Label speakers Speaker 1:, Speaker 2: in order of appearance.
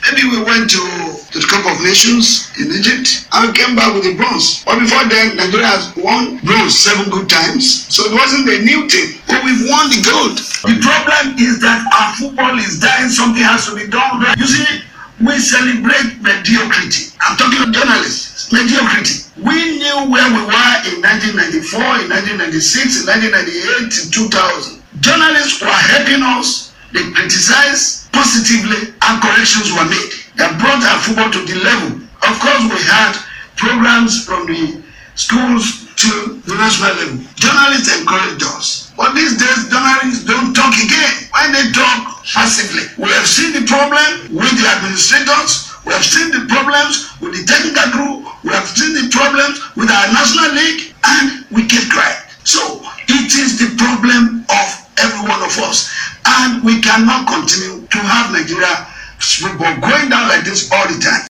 Speaker 1: Maybe we went to the Cup of Nations in Egypt and we came back with the bronze. But before then, Nigeria has won bronze 7 good times. So it wasn't a new thing. But we've won the gold. The problem is that our football is dying. Something has to be done. You see, we celebrate mediocrity. I'm talking to journalists. Mediocrity. We knew where we were in 1994, in 1996, in 1998, in 2000. Journalists were helping us. They criticized positively and corrections were made. They brought our football to the level. Of course, we had programs from the schools to the national level. Journalists encouraged us. But these days, journalists don't talk again. When they talk passively, we have seen the problem with the administrators. We have seen the problems with the technical group. We have seen the problems with our national league, and we keep quiet. So it is the problem of every one of us, and we cannot continue to have Nigeria football going down like this all the time.